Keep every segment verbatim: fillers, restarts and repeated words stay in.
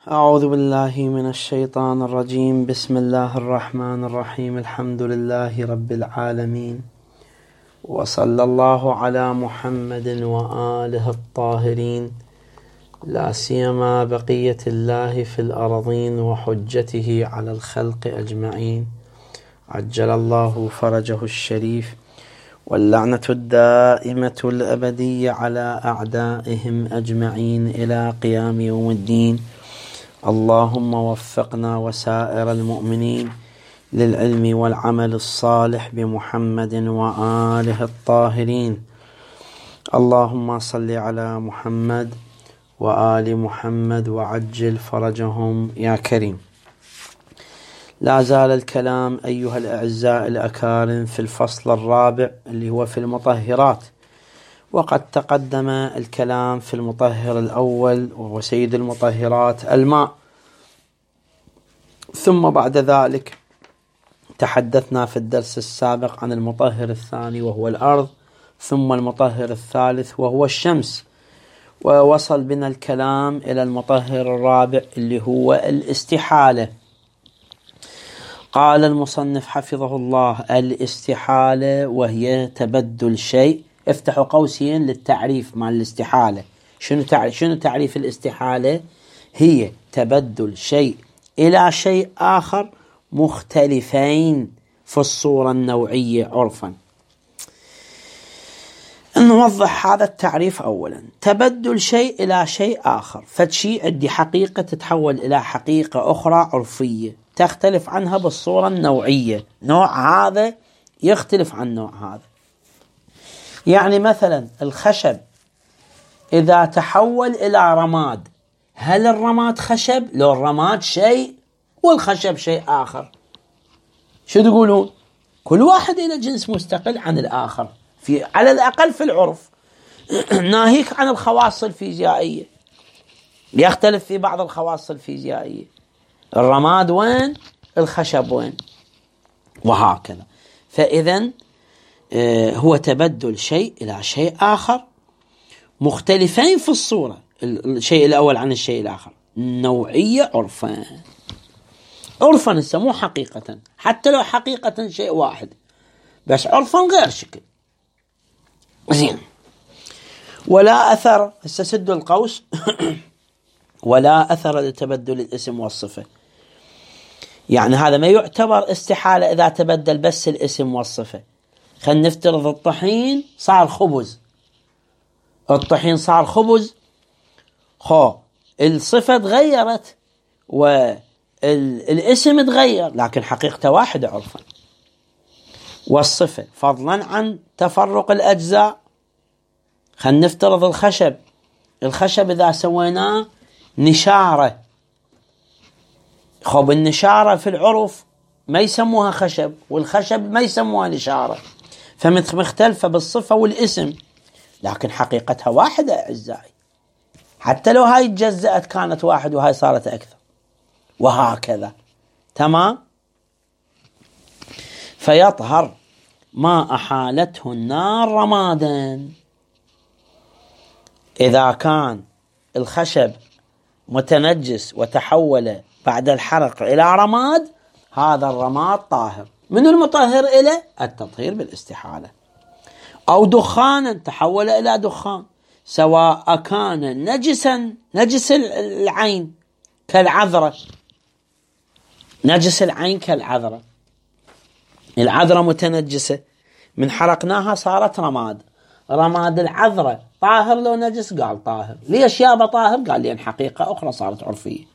أعوذ بالله من الشيطان الرجيم. بسم الله الرحمن الرحيم. الحمد لله رب العالمين، وصلى الله على محمد وآله الطاهرين، لا سيما بقية الله في الأرضين وحجته على الخلق أجمعين، عجل الله فرجه الشريف، واللعنة الدائمة الأبدية على أعدائهم أجمعين إلى قيام يوم الدين. اللهم وفقنا وسائر المؤمنين للعلم والعمل الصالح بمحمد وآله الطاهرين. اللهم صل على محمد وآل محمد وعجل فرجهم يا كريم. لا زال الكلام أيها الأعزاء الأكارم في الفصل الرابع اللي هو في المطهرات، وقد تقدم الكلام في المطهر الأول وهو سيد المطهرات الماء، ثم بعد ذلك تحدثنا في الدرس السابق عن المطهر الثاني وهو الأرض، ثم المطهر الثالث وهو الشمس، ووصل بنا الكلام إلى المطهر الرابع اللي هو الاستحالة. قال المصنف حفظه الله: الاستحالة وهي تبدل شيء. افتحوا قوسين للتعريف مع الاستحالة. شنو تعريف شنو تعريف الاستحالة؟ هي تبدل شيء إلى شيء آخر مختلفين في الصورة النوعية عرفا. نوضح هذا التعريف أولا. تبدل شيء إلى شيء آخر، فشيء عندي حقيقة تتحول إلى حقيقة أخرى عرفية تختلف عنها بالصورة النوعية، نوع هذا يختلف عن نوع هذا. يعني مثلا الخشب إذا تحول إلى رماد، هل الرماد خشب؟ لو الرماد شيء والخشب شيء آخر، شو تقولون؟ كل واحد إلى جنس مستقل عن الآخر، في على الأقل في العرف، ناهيك عن الخواص الفيزيائية، يختلف في بعض الخواص الفيزيائية، الرماد وين؟ الخشب وين؟ وهكذا. فإذن هو تبدل شيء إلى شيء آخر مختلفين في الصورة، الشيء الأول عن الشيء الآخر، نوعية عرفا. عرفا نسموه حقيقة، حتى لو حقيقة شيء واحد بس عرفا غير شكل. زين. ولا أثر، استسد القوس ولا أثر لتبدل الاسم والصفة. يعني هذا ما يعتبر استحالة إذا تبدل بس الاسم والصفة. خلينا نفترض الطحين صار خبز، الطحين صار خبز، خو الصفة تغيرت والاسم تغير، لكن حقيقته واحدة عرفا. والصفة فضلا عن تفرق الأجزاء. خلينا نفترض الخشب، الخشب إذا سويناه نشارة، خب النشارة في العرف ما يسموها خشب، والخشب ما يسموها نشارة، فمختلفة بالصفة والاسم، لكن حقيقتها واحدة أعزائي. حتى لو هاي تجزأت كانت واحد وهاي صارت أكثر، وهكذا. تمام. فيطهر ما أحالته النار رمادا. إذا كان الخشب متنجس وتحول بعد الحرق إلى رماد، هذا الرماد طاهر. من المطهر إلى التطهير بالاستحالة. أو دخانا تحول إلى دخان، سواء كان نجسا، نجس العين كالعذرة، نجس العين كالعذرة، العذرة متنجسة من حرقناها صارت رماد، رماد العذرة طاهر لو نجس؟ قال طاهر. ليش يابا طاهر؟ قال لأن حقيقة أخرى صارت عرفية.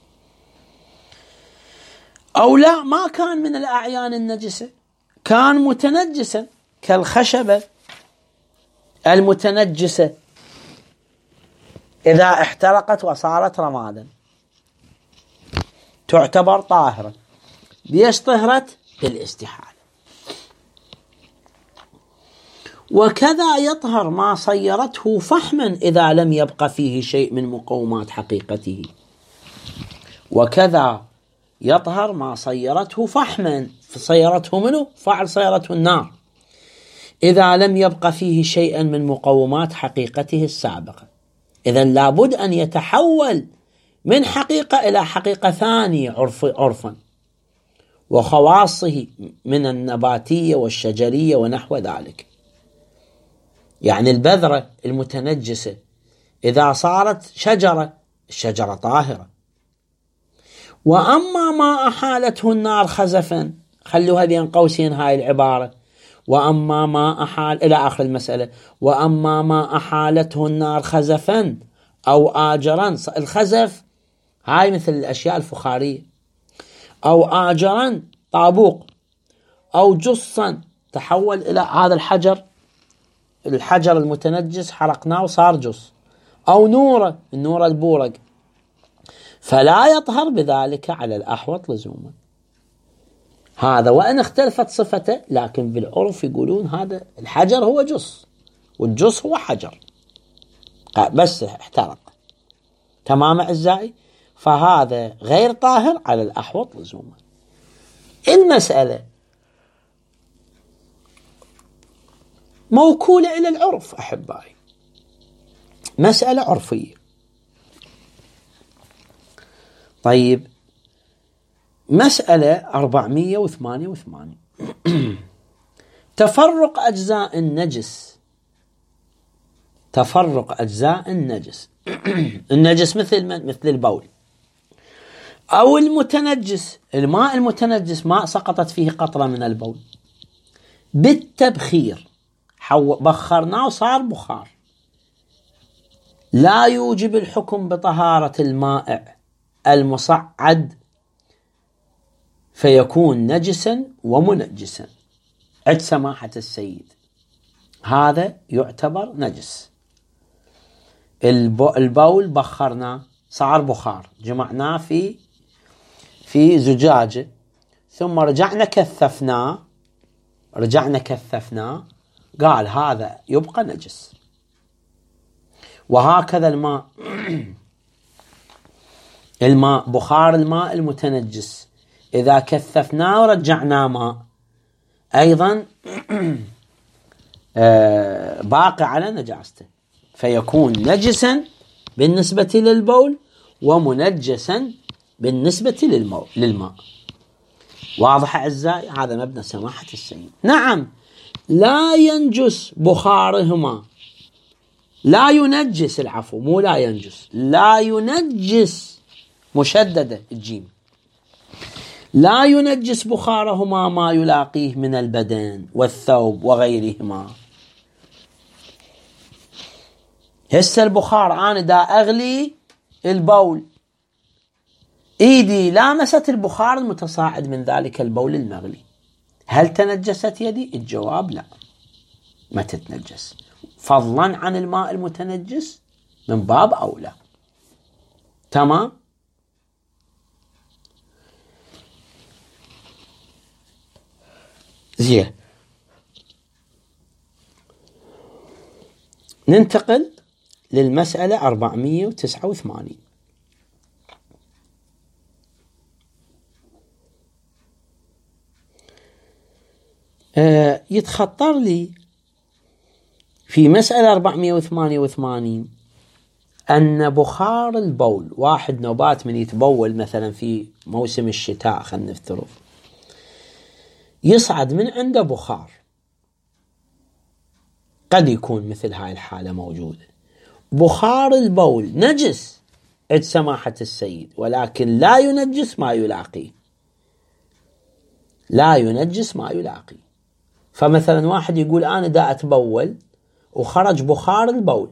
أو لا، ما كان من الأعيان النجسة، كان متنجسا كالخشبة المتنجسة إذا احترقت وصارت رمادا تعتبر طاهرة. ليش طهرت؟ بالاستحالة. وكذا يطهر ما صيرته فحما إذا لم يبق فيه شيء من مقومات حقيقته. وكذا يطهر ما صيرته فحما، صيرته منه فعل صيرته النار، إذا لم يبق فيه شيئا من مقومات حقيقته السابقة. إذن لابد أن يتحول من حقيقة إلى حقيقة ثانية عرف عرفا، وخواصه من النباتية والشجرية ونحو ذلك. يعني البذرة المتنجسة إذا صارت شجرة، الشجرة طاهرة. وأما ما أحالته النار خزفا، خلوها بين قوسين هاي العبارة، وأما ما أحال إلى آخر المسألة، وأما ما أحالته النار خزفا أو آجرا. الخزف هاي مثل الأشياء الفخارية، أو آجرا طابوق، أو جصا تحول إلى هذا الحجر، الحجر المتنجس حرقناه وصار جص، أو نورة، النورة البورق، فلا يطهر بذلك على الأحوط لزوما. هذا وإن اختلفت صفته، لكن بالعرف يقولون هذا الحجر هو جص، والجص هو حجر بس احترق. تمام أعزائي؟ فهذا غير طاهر على الأحوط لزوما. المسألة موكولة إلى العرف أحبائي، مسألة عرفية. طيب، مسألة أربعمئة وثمانية وثمانين تفرق أجزاء النجس. تفرق أجزاء النجس النجس مثل من؟ مثل البول أو المتنجس، الماء المتنجس ماء سقطت فيه قطرة من البول بالتبخير، بخرناه وصار بخار، لا يوجب الحكم بطهارة المائع المصعد فيكون نجسا ومنجسا. عد سماحة السيد، هذا يعتبر نجس. البول بخرناه صار بخار، جمعناه في في زجاجة، ثم رجعنا كثفناه رجعنا كثفناه قال هذا يبقى نجس. وهكذا الماء الماء بخار الماء المتنجس إذا كثفناه ورجعناه ماء أيضا باقي على نجاسته، فيكون نجسا بالنسبة للبول ومنجسا بالنسبة للماء. واضح أعزائي؟ هذا مبنى سماحة السيد. نعم، لا ينجس بخارهما، لا ينجس، العفو مو لا ينجس، لا ينجس مشددة الجيم، لا ينجس بخارهما ما يلاقيه من البدن والثوب وغيرهما. هسه البخار أنا دا أغلي البول، إيدي لامست البخار المتصاعد من ذلك البول المغلي، هل تنجست يدي؟ الجواب لا، ما تتنجس، فضلا عن الماء المتنجس من باب أولى. تمام؟ زين، ننتقل للمسألة أربعمئة وتسعة وثمانين. آه يتخطر لي في مسألة أربعمئة وثمانية وثمانين أن بخار البول، واحد نوبات من يتبول مثلا في موسم الشتاء، خلينا نفترض، يصعد من عنده بخار، قد يكون مثل هاي الحالة موجودة. بخار البول نجس عند سماحة السيد، ولكن لا ينجس ما يلاقيه، لا ينجس ما يلاقيه. فمثلا واحد يقول أنا دا أتبول وخرج بخار البول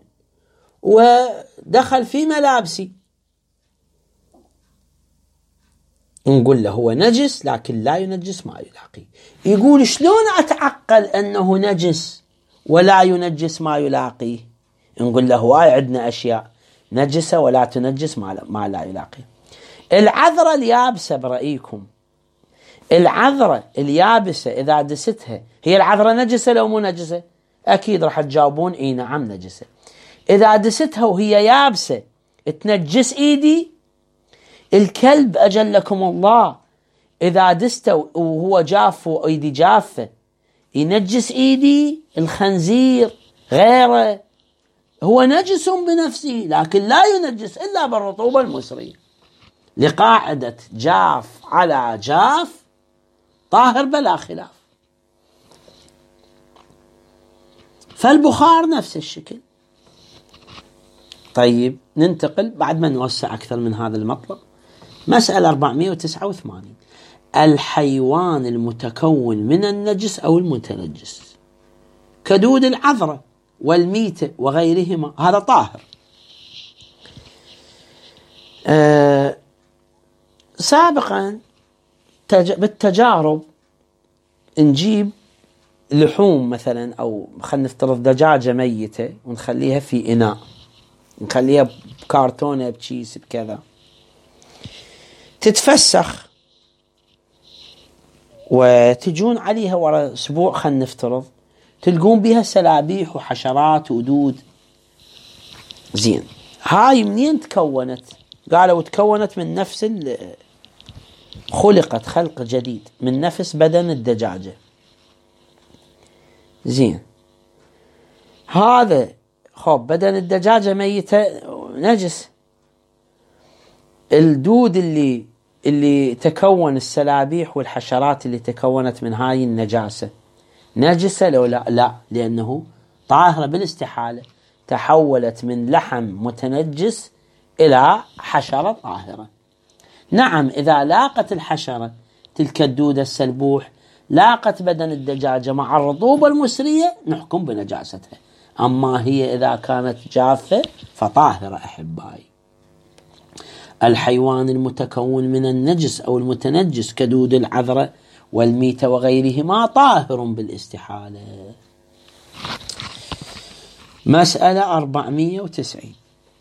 ودخل في ملابسي، نقول له هو نجس لكن لا ينجس ما يلاقيه. يقول شلون أتعقل أنه نجس ولا ينجس ما يلاقيه؟ نقول له هواي عندنا أشياء نجسة ولا تنجس ما لا يلاقيه. العذرة اليابسة برأيكم، العذرة اليابسة إذا دستها، هي العذرة نجسة لو مو نجسة؟ أكيد راح تجاوبون إيه نعم نجسة. إذا دستها وهي يابسة تنجس إيدي؟ الكلب أجلكم الله إذا دسته وهو جاف وإيدي جافة ينجس إيدي؟ الخنزير غيره، هو نجس بنفسه لكن لا ينجس إلا بالرطوبة المصرية، لقاعدة جاف على جاف طاهر بلا خلاف. فالبخار نفس الشكل. طيب ننتقل بعد ما نوسع أكثر من هذا المطلب. مسألة أربعمائة وتسعة وثمانين، الحيوان المتكون من النجس أو المتنجس كدود العذرة والميتة وغيرهما هذا طاهر. أه سابقا بالتجارب نجيب لحوم مثلا، أو خلينا نفترض دجاجة ميتة ونخليها في إناء، نخليها بكارتونة بكيس بكذا، تتفسخ وتجون عليها ورا أسبوع خلينا نفترض تلقون بها سلابيح وحشرات ودود. زين، هاي منين تكونت؟ قالوا تكونت من نفس خلقت خلق جديد من نفس بدن الدجاجة. زين، هذا خب بدن الدجاجة ميتة نجس، الدود اللي اللي تكون السلابيح والحشرات اللي تكونت من هاي النجاسة نجسة لو لا؟ لا، لأنه طاهرة بالاستحالة، تحولت من لحم متنجس إلى حشرة طاهرة. نعم، إذا لاقت الحشرة تلك الدودة السلبوح لاقت بدن الدجاجة مع الرطوبة المسرية نحكم بنجاستها، أما هي إذا كانت جافة فطاهرة. أحبائي، الحيوان المتكون من النجس أو المتنجس كدود العذرة والميتة وغيرهما طاهر بالاستحالة. مسألة أربعمائة وتسعين،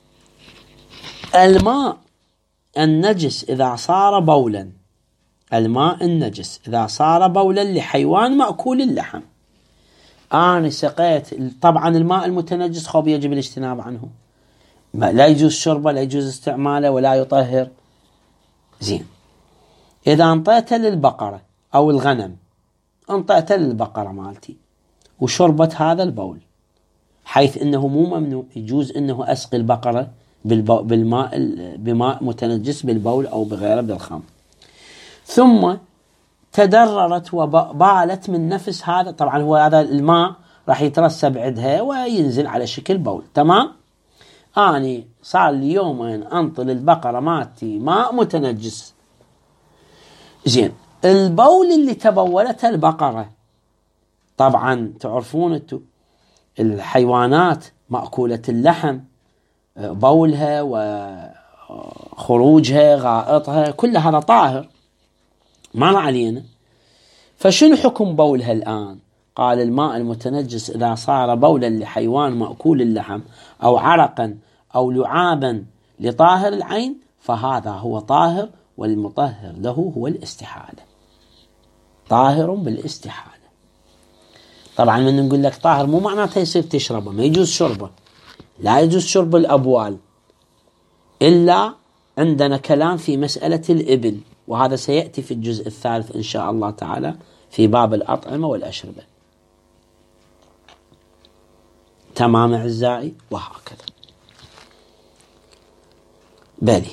الماء النجس إذا صار بولا، الماء النجس إذا صار بولا لحيوان مأكول اللحم. أنا سقيت، طبعا الماء المتنجس خب يجب الاجتناب عنه، لا يجوز شربه، لا يجوز استعماله، ولا يطهر. زين، إذا انطيته للبقرة أو الغنم، انطيته للبقرة مالتي وشربت هذا البول، حيث إنه مو ممنوع، يجوز إنه أسقي البقرة بالماء بماء متنجس بالبول أو بغيره بالخمر، ثم تدررت وبالت من نفس هذا، طبعا هو هذا الماء راح يترسب عندها وينزل على شكل بول. تمام، أني صار لي يومين أنطل البقرة مالتي ماء متنجس. زين، البول اللي تبولتها البقرة، طبعا تعرفون انتو الحيوانات مأكولة اللحم بولها وخروجها غائطها كل هذا طاهر ما علينا. فشنو حكم بولها الآن؟ قال الماء المتنجس إذا صار بولا لحيوان مأكول اللحم أو عرقا أو لعابا لطاهر العين فهذا هو طاهر، والمطهر له هو الاستحالة، طاهر بالاستحالة. طبعا من نقول لك طاهر مو معناته يصير تشربه، ما يجوز شربه، لا يجوز شرب الأبوال، إلا عندنا كلام في مسألة الإبل، وهذا سيأتي في الجزء الثالث إن شاء الله تعالى في باب الأطعمة والأشربة. تمام أعزائي؟ وهكذا. بلي،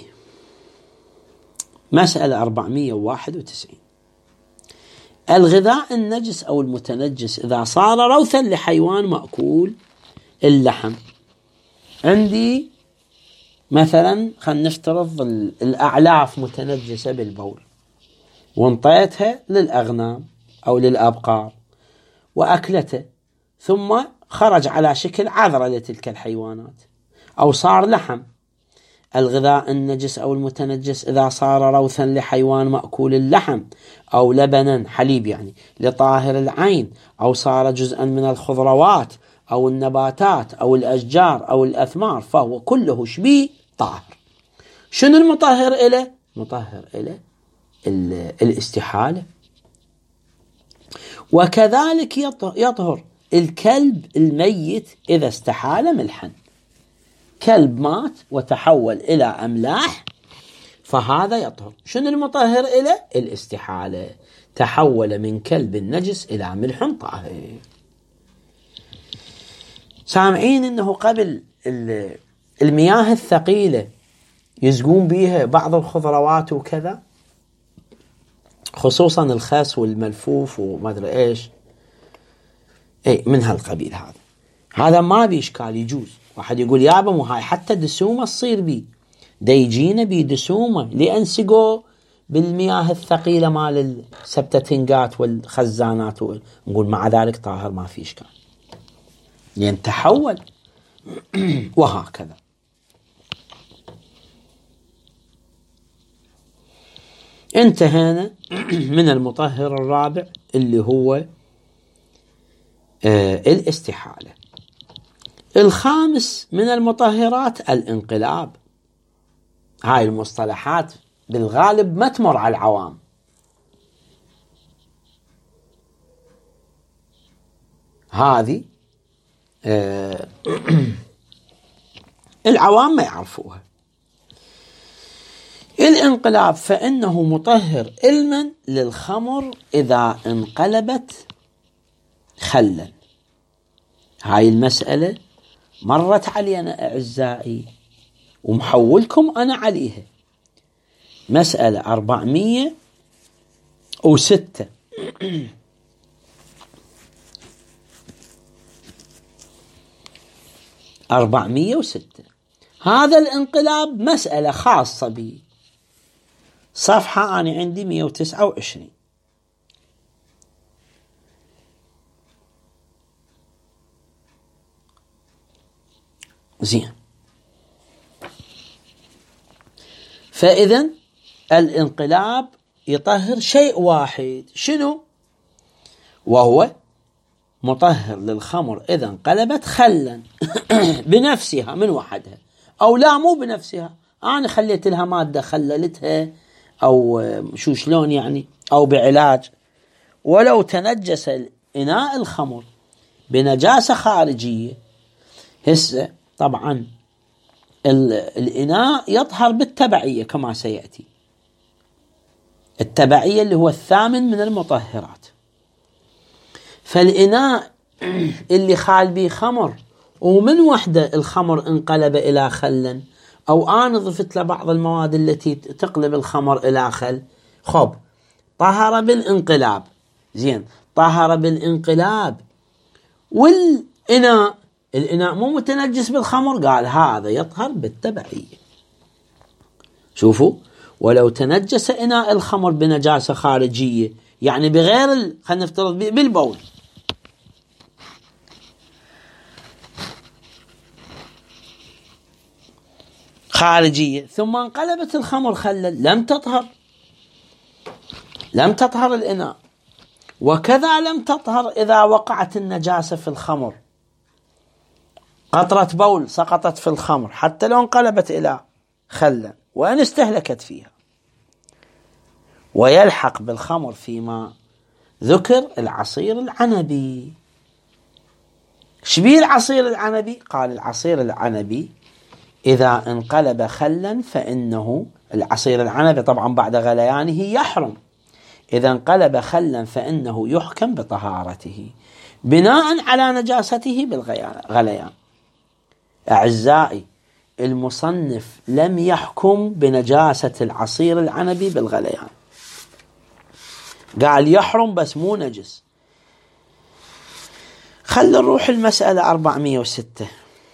مسألة أربعمائة وواحد وتسعين، الغذاء النجس أو المتنجس إذا صار روثا لحيوان مأكول اللحم. عندي مثلا خلينا نفترض الأعلاف متنجسة بالبول وانطيتها للأغنام أو للأبقار وأكلته، ثم خرج على شكل عذرة لتلك الحيوانات أو صار لحم. الغذاء النجس أو المتنجس إذا صار روثا لحيوان مأكول اللحم أو لبنا حليب يعني لطاهر العين، أو صار جزءا من الخضروات أو النباتات أو الأشجار أو الأثمار، فهو كله شبيه طاهر. شنو المطهر إله؟ مطهر إله الاستحالة. وكذلك يطهر الكلب الميت إذا استحال ملحا، كلب مات وتحول إلى أملاح فهذا يطهر. شنو المطهر إله؟ الاستحالة، تحول من كلب نجس إلى ملح طاهر. سامعين أنه قبل المياه الثقيلة يسقون بيها بعض الخضروات وكذا، خصوصا الخس والملفوف وما أدري إيش، أي من هالقبيل. هذا هذا ما بإشكال، يجوز. واحد يقول يابا مو هاي حتى دسومة تصير بي، دا يجينا بي دسومة لأن سقوا بالمياه الثقيلة مال السبتتنقات والخزانات، نقول مع ذلك طاهر ما في إشكال لأن تحول. وهكذا. انتهينا من المطهر الرابع اللي هو آه الاستحالة. الخامس من المطهرات الانقلاب. هاي المصطلحات بالغالب ما تمر على العوام، هذه آه العوام ما يعرفوها. الانقلاب فإنه مطهر علما للخمر إذا انقلبت خلا. هاي المسألة مرت علينا أعزائي ومحولكم أنا عليها، مسألة أربعمية وستة. أربعمية وستة هذا الانقلاب مسألة خاصة بي، صفحة أنا عندي مية وتسعة وعشرين. زين. فإذن الانقلاب يطهر شيء واحد، شنو؟ وهو مطهر للخمر إذا انقلبت خلا بنفسها من وحدها، أو لا مو بنفسها، أنا خليت لها مادة خللتها أو شو شلون يعني، أو بعلاج. ولو تنجس الإناء الخمر بنجاسة خارجية، هسه طبعا الإناء يطهر بالتبعية كما سيأتي، التبعية اللي هو الثامن من المطهرات. فالإناء اللي خال به خمر ومن وحدة الخمر انقلب إلى خلا، أو أنا ضفت له بعض المواد التي تقلب الخمر إلى خل، خب طهر بالانقلاب. زين، طهر بالانقلاب والإناء الإناء مو متنجس بالخمر، قال هذا يطهر بالتبعية. شوفوا، ولو تنجس إناء الخمر بنجاسة خارجية، يعني بغير ال... خلينا نفترض بالبول، خارجية، ثم انقلبت الخمر خلا، لم تطهر، لم تطهر الإناء. وكذا لم تطهر إذا وقعت النجاسة في الخمر، قطرة بول سقطت في الخمر حتى لو انقلبت إلى خلا وأن استهلكت فيها. ويلحق بالخمر فيما ذكر العصير العنبي. شبيه العصير العنبي؟ قال العصير العنبي إذا انقلب خلا فإنه، العصير العنبي طبعا بعد غليانه يحرم، إذا انقلب خلا فإنه يحكم بطهارته بناء على نجاسته بالغليان. أعزائي، المصنف لم يحكم بنجاسة العصير العنبي بالغليان، قال يحرم بس مو نجس. خل نروح المسألة أربعمية وستة.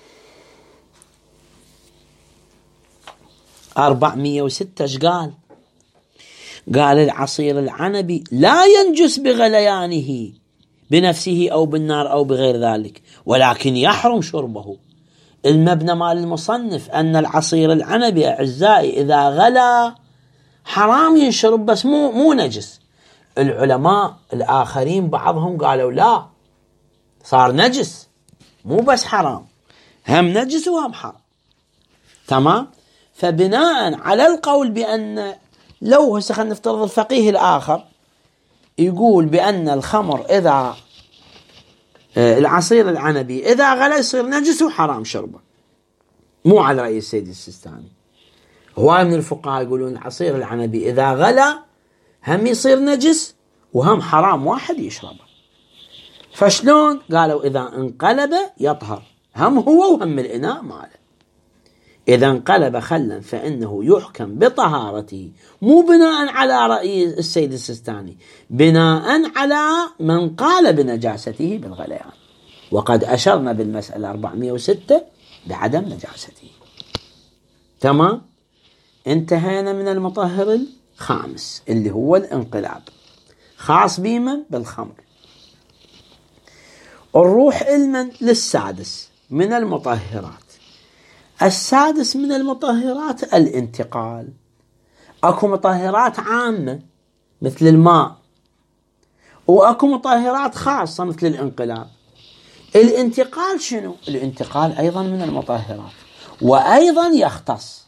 أربعمية وستة ايش قال؟ قال العصير العنبي لا ينجس بغليانه بنفسه أو بالنار أو بغير ذلك، ولكن يحرم شربه. المبنى مال المصنف أن العصير العنبي أعزائي إذا غلى حرام ينشرب بس مو مو نجس. العلماء الآخرين بعضهم قالوا لا، صار نجس، مو بس حرام، هم نجس وهم حرام. تمام. فبناء على القول بأن، لو هسه خلينا نفترض الفقيه الآخر يقول بأن الخمر إذا العصير العنبي إذا غلى يصير نجس وحرام شربه، مو على رأي السيد السيستاني. هواي من الفقهاء يقولون العصير العنبي إذا غلى هم يصير نجس وهم حرام واحد يشربه. فشلون؟ قالوا إذا انقلب يطهر هم هو وهم الإناء ماله. إذا انقلب خلا فإنه يحكم بطهارته، مو بناء على رأي السيد السيستاني، بناء على من قال بنجاسته بالغليان. وقد أشرنا بالمسألة أربعمائة وستة بعدم نجاسته. تمام. انتهينا من المطهر الخامس اللي هو الانقلاب، خاص بمن؟ بالخمر. نروح علما للسادس من المطهرات. السادس من المطهرات الانتقال. اكو مطهرات عامة مثل الماء، واكو مطهرات خاصة مثل الانقلاب. الانتقال شنو؟ الانتقال ايضا من المطهرات، وايضا يختص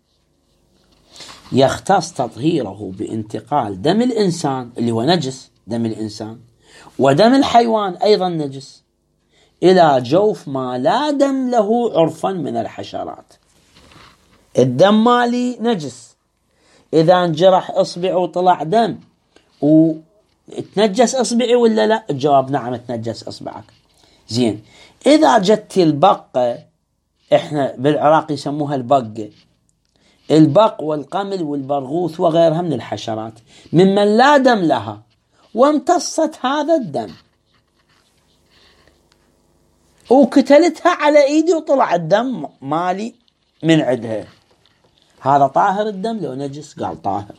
يختص تطهيره بانتقال دم الانسان اللي هو نجس، دم الانسان، ودم الحيوان ايضا نجس، إلى جوف ما لا دم له عرفا من الحشرات. الدم مالي نجس، إذا انجرح إصبعي وطلع دم وتنجس إصبعي ولا لا؟ الجواب نعم تنجس إصبعك. زين، إذا جت البقة، إحنا بالعراق يسموها البقة، البق والقمل والبرغوث وغيرها من الحشرات ممن لا دم لها، وامتصت هذا الدم وكتلتها على ايدي وطلع الدم مالي من عندها، هذا طاهر الدم لو نجس؟ قال طاهر،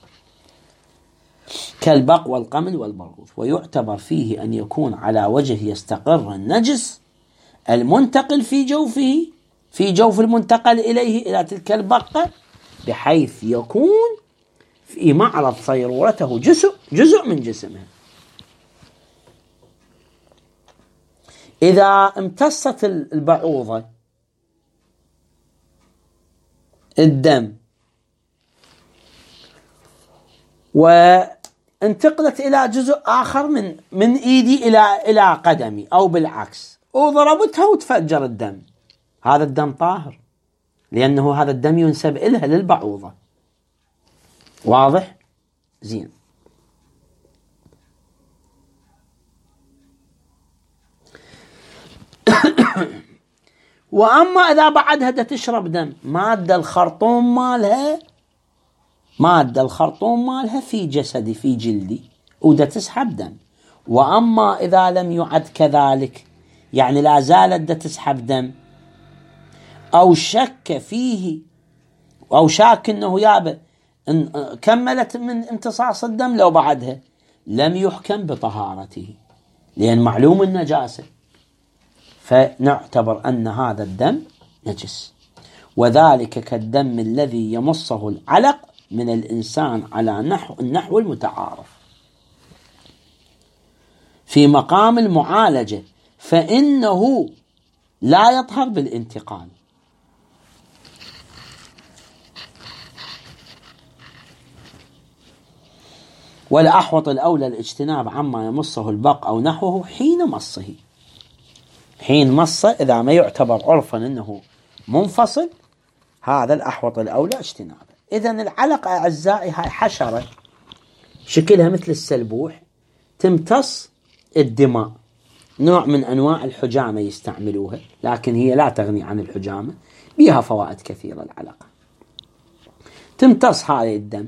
كالبق والقمل والبرغوث. ويعتبر فيه أن يكون على وجه يستقر النجس المنتقل في جوفه، في جوف المنتقل إليه إلى تلك البقة، بحيث يكون في معرض صيرورته جزء جزء من جسمه. إذا امتصت البعوضة الدم وانتقلت إلى جزء آخر من من إيدي إلى إلى قدمي أو بالعكس، وضربتها وتفجر الدم، هذا الدم طاهر، لأنه هذا الدم ينسب إلها للبعوضة. واضح؟ زين. وأما إذا بعدها دا تشرب دم، مادة الخرطوم مالها مادة الخرطوم مالها في جسدي في جلدي ودا تسحب دم. وأما إذا لم يعد كذلك، يعني لا زالت دا تسحب دم، أو شك فيه أو شاك أنه يابا كملت من امتصاص الدم، لو بعدها لم يحكم بطهارته لأن معلوم النجاسة، فنعتبر أن هذا الدم نجس. وذلك كالدم الذي يمصه العلق من الإنسان على نحو النحو المتعارف في مقام المعالجة، فإنه لا يطهر بالانتقال. والأحوط الأولى الاجتناب عما يمصه البق أو نحوه حين مصه، حين مصه إذا ما يعتبر عرفا أنه منفصل، هذا الأحوط الأولى اجتنابه. إذن العلق أعزائي هاي حشرة شكلها مثل السلبوح، تمتص الدماء، نوع من أنواع الحجامة يستعملوها، لكن هي لا تغني عن الحجامة، بها فوائد كثيرة العلقة، تمتص هذا الدم.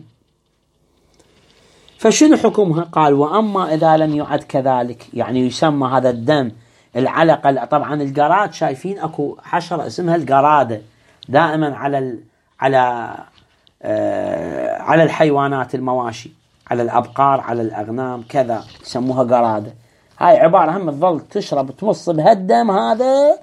فشنو حكمها؟ قال وأما إذا لم يعد كذلك، يعني يسمى هذا الدم العلقة. طبعا القراد، شايفين اكو حشرة اسمها القرادة دائما على ال على آه على الحيوانات المواشي، على الأبقار، على الأغنام كذا، يسموها قرادة. هاي عبارة هم تظل تشرب تمص بهالدم هذا،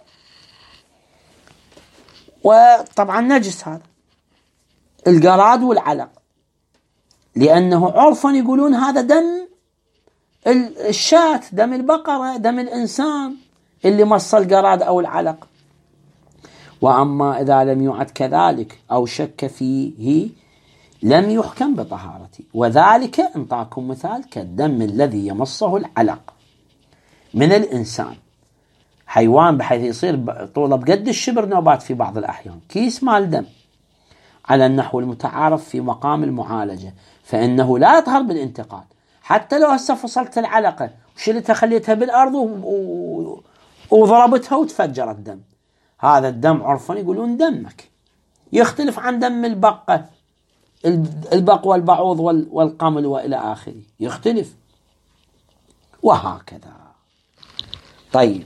وطبعا نجس هذا القراد والعلق، لأنه عرفا يقولون هذا دم الشاة، دم البقرة، دم الإنسان اللي مص القراد أو العلق. وأما إذا لم يعد كذلك أو شك فيه لم يحكم بطهارته. وذلك انطاكم مثال كالدم الذي يمصه العلق من الإنسان، حيوان بحيث يصير طوله بقد الشبر نوبات في بعض الأحيان، كيس مال دم على النحو المتعارف في مقام المعالجة، فإنه لا يطهر بالانتقال. حتى لو هسه فصلت العلقة وشلتها خليتها بالأرض و... وضربتها وتفجر الدم، هذا الدم عرفا يقولون دمك، يختلف عن دم البقة، البق والبعوض والقمل وإلى آخره، يختلف، وهكذا. طيب،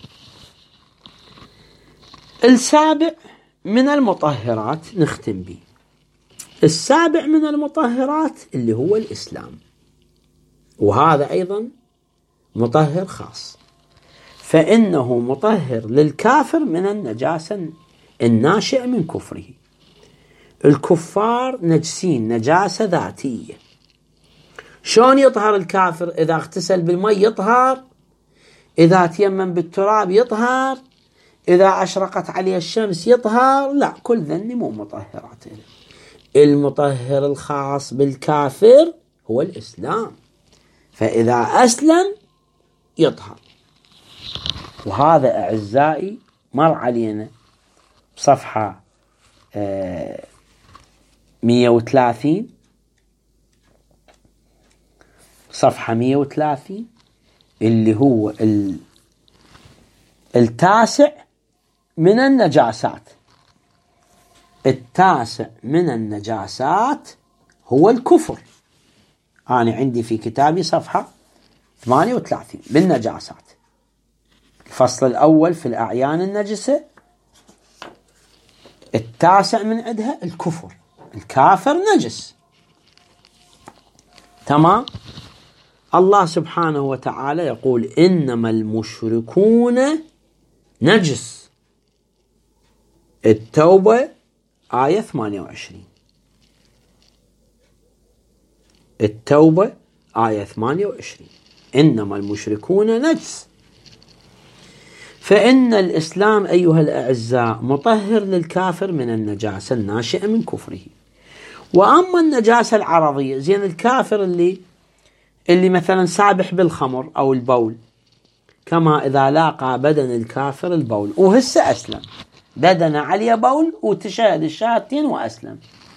السابع من المطهرات نختم به. السابع من المطهرات اللي هو الإسلام، وهذا أيضا مطهر خاص، فإنه مطهر للكافر من النجاسة الناشئة من كفره. الكفار نجسين نجاسة ذاتية. شلون يطهر الكافر؟ إذا اغتسل بالماء يطهر، إذا تيمم بالتراب يطهر، إذا أشرقت عليه الشمس يطهر. لا، كل ذني مو مطهرات. المطهر الخاص بالكافر هو الإسلام، فإذا أسلم يطهر. وهذا أعزائي مر علينا بصفحة مئة وثلاثين، صفحة مئة وثلاثين اللي هو التاسع من النجاسات. التاسع من النجاسات هو الكفر. أنا عندي في كتابي صفحة ثمانية وثلاثين بالنجاسات، الفصل الأول في الأعيان النجسة، التاسع من عندها الكفر. الكافر نجس، تمام. الله سبحانه وتعالى يقول إنما المشركون نجس، التوبة آية ثمانية وعشرين، التوبة آية ثمانية وعشرين، إنما المشركون نجس. فإن الإسلام أيها الأعزاء مطهر للكافر من النجاسة الناشئة من كفره. وأما النجاسة العرضية، زين الكافر اللي اللي مثلا سابح بالخمر أو البول، كما إذا لاقى بدن الكافر البول وهسه أسلم، بدن عليه بول وتشهد الشهادتين وأسلم،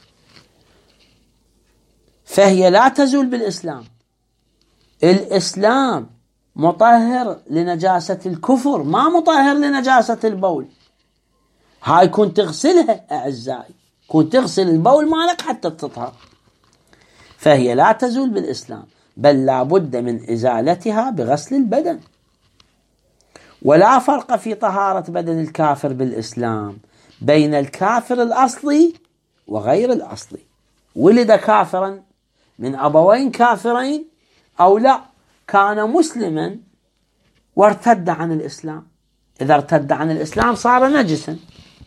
فهي لا تزول بالإسلام. الإسلام مطهر لنجاسة الكفر، ما مطهر لنجاسة البول. هاي كنت تغسلها أعزائي، كنت تغسل البول مالك حتى تطهر، فهي لا تزول بالإسلام، بل لا بد من إزالتها بغسل البدن. ولا فرق في طهارة بدن الكافر بالإسلام بين الكافر الأصلي وغير الأصلي. ولد كافرا من أبوين كافرين أو لا، كان مسلما وارتد عن الإسلام، إذا ارتد عن الإسلام صار نجسا.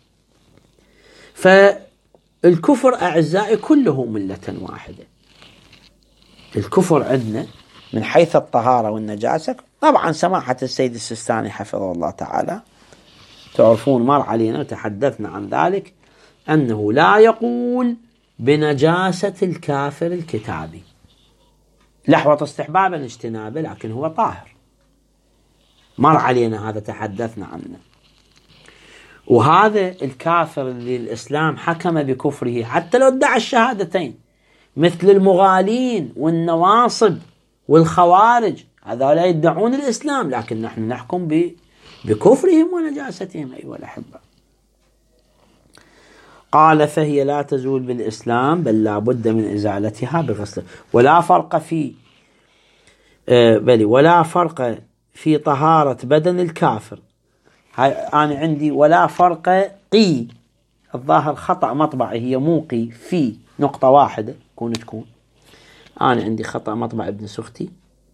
فالكفر أعزائي كله ملة واحدة. الكفر عندنا من حيث الطهارة والنجاسة، طبعا سماحة السيد السيستاني حفظه الله تعالى تعرفون مر علينا وتحدثنا عن ذلك، أنه لا يقول بنجاسة الكافر الكتابي لحظة استحبابا اجتنابه، لكن هو طاهر، مر علينا هذا تحدثنا عنه. وهذا الكافر اللي الإسلام حكم بكفره حتى لو ادعى الشهادتين، مثل المغالين والنواصب والخوارج، هذا يدعون الإسلام لكن نحن نحكم بكفرهم ونجاستهم أيها الأحبة. قال فهي لا تزول بالإسلام بل لا بد من إزالتها بغسل. ولا فرق في آه بل ولا فرق في طهارة بدن الكافر. هاي أنا عندي ولا فرق قي، الظاهر خطأ مطبعي، هي موقي في نقطة واحدة كون تكون، أنا عندي خطأ مطبع ابن سختي.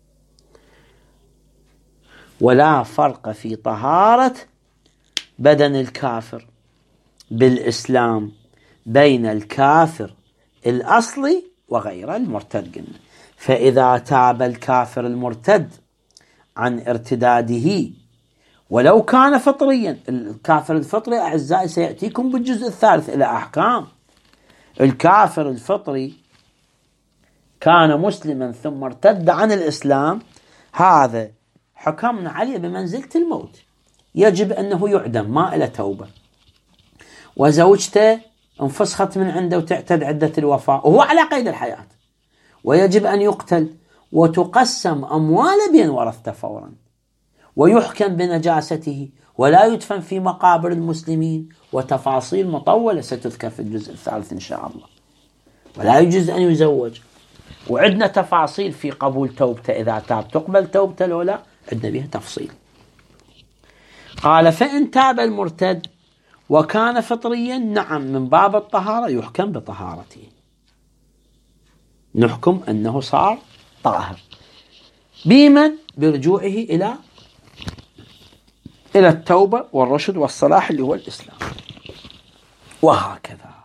ولا فرق في طهارة بدن الكافر بالإسلام بين الكافر الأصلي وغير المرتد قلنا. فإذا تاب الكافر المرتد عن ارتداده ولو كان فطريا، الكافر الفطري أعزائي سيأتيكم بالجزء الثالث إلى أحكام. الكافر الفطري كان مسلما ثم ارتد عن الإسلام، هذا حكمنا عليه بمنزلة الموت، يجب أنه يعدم، ما إلى توبة. وزوجته انفسخت من عنده وتعتد عدة الوفاة وهو على قيد الحياة، ويجب أن يقتل وتقسم أمواله بين ورثته فورا. ويحكم بنجاسته ولا يدفن في مقابر المسلمين، وتفاصيل مطولة ستذكر في الجزء الثالث إن شاء الله. ولا يجوز أن يزوج، وعندنا تفاصيل في قبول توبته، إذا تاب تقبل توبته لو لا، عندنا بها تفصيل. قال فإن تاب المرتد وكان فطريا نعم من باب الطهارة يحكم بطهارته، نحكم أنه صار طاهر بمن برجوعه إلى إلى التوبة والرشد والصلاح اللي هو الإسلام. وهكذا.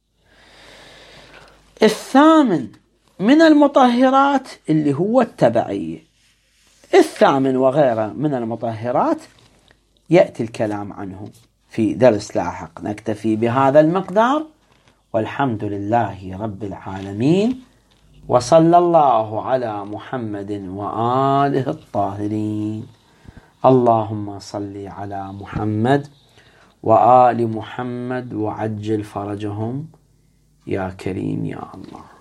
الثامن من المطهرات اللي هو التبعية. الثامن وغيره من المطهرات يأتي الكلام عنه في درس لاحق. نكتفي بهذا المقدار، والحمد لله رب العالمين، وصلى الله على محمد وآله الطاهرين. اللهم صل على محمد وآل محمد وعجل فرجهم يا كريم يا الله.